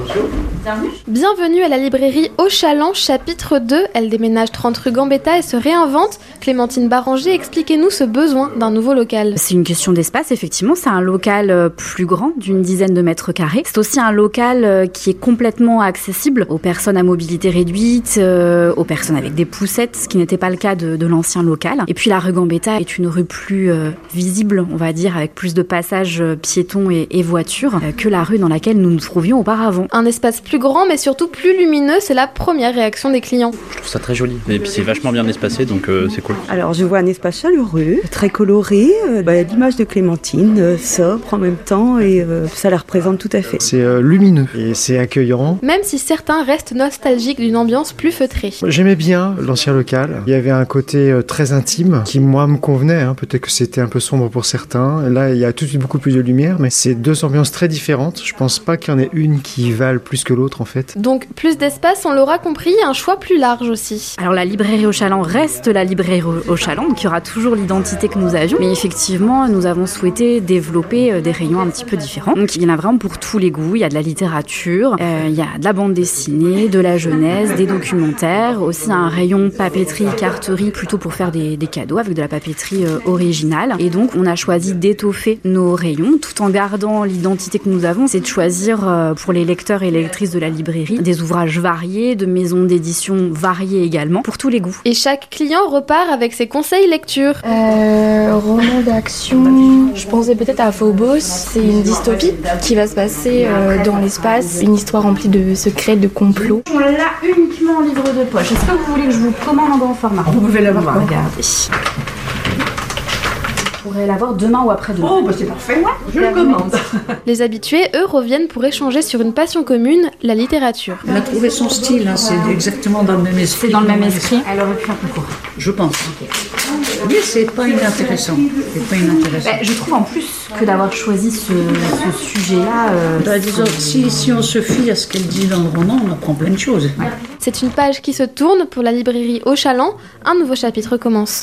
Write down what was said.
Bienvenue à la librairie Auchalan, chapitre 2. Elle déménage 30 rue Gambetta et se réinvente. Clémentine Baranger, expliquez-nous ce besoin d'un nouveau local. C'est une question d'espace, effectivement. C'est un local plus grand, d'une dizaine de mètres carrés. C'est aussi un local qui est complètement accessible aux personnes à mobilité réduite, aux personnes avec des poussettes, ce qui n'était pas le cas de l'ancien local. Et puis la rue Gambetta est une rue plus visible, on va dire, avec plus de passages piétons et voitures que la rue dans laquelle nous nous trouvions auparavant. Un espace plus grand, mais surtout plus lumineux, c'est la première réaction des clients. Je trouve ça très joli. Et puis c'est vachement bien espacé, donc c'est cool. Alors je vois un espace chaleureux, très coloré, l'image de Clémentine, sobre en même temps, et ça la représente tout à fait. C'est lumineux et c'est accueillant. Même si certains restent nostalgiques d'une ambiance plus feutrée. J'aimais bien l'ancien local. Il y avait un côté très intime qui, moi, me convenait. Peut-être que c'était un peu sombre pour certains. Là, il y a tout de suite beaucoup plus de lumière, mais c'est deux ambiances très différentes. Je pense pas qu'il y en ait une qui vale plus que l'autre, en fait. Donc, plus d'espace, on l'aura compris, un choix plus large aussi. Alors, la librairie Auchalan reste la librairie Auchalan, qui aura toujours l'identité que nous avions. Mais effectivement, nous avons souhaité développer des rayons un petit peu différents. Donc, il y en a vraiment pour tous les goûts. Il y a de la littérature, il y a de la bande dessinée, de la jeunesse, des documentaires, aussi un rayon papeterie, carterie, plutôt pour faire des cadeaux avec de la papeterie originale. Et donc, on a choisi d'étoffer nos rayons, tout en gardant l'identité que nous avons, c'est de choisir pour les lecteurs et les lectrices de la librairie des ouvrages variés, de maisons d'édition variées également, pour tous les goûts. Et chaque client repart avec ses conseils lecture. Roman d'action, je pensais peut-être à Phobos, c'est une dystopie qui va se passer dans l'espace, une histoire remplie de secrets, de complots. On l'a uniquement en livre de poche. Est-ce que vous voulez que je vous commande en grand format? Vous pouvez l'avoir. Regardez. Vous pourrez l'avoir demain ou après-demain. Oh, c'est parfait. Ouais, je le commande. Les habitués, eux, reviennent pour échanger sur une passion commune, la littérature. Elle a trouvé son style, c'est exactement dans le même esprit. C'est dans le même esprit. Elle aurait pu un peu court. Je pense. Mais c'est pas inintéressant. Je trouve en plus que d'avoir choisi ce sujet-là... disons, si on se fie à ce qu'elle dit dans le roman, on apprend plein de choses. Ouais. C'est une page qui se tourne pour la librairie Auchalan. Un nouveau chapitre commence.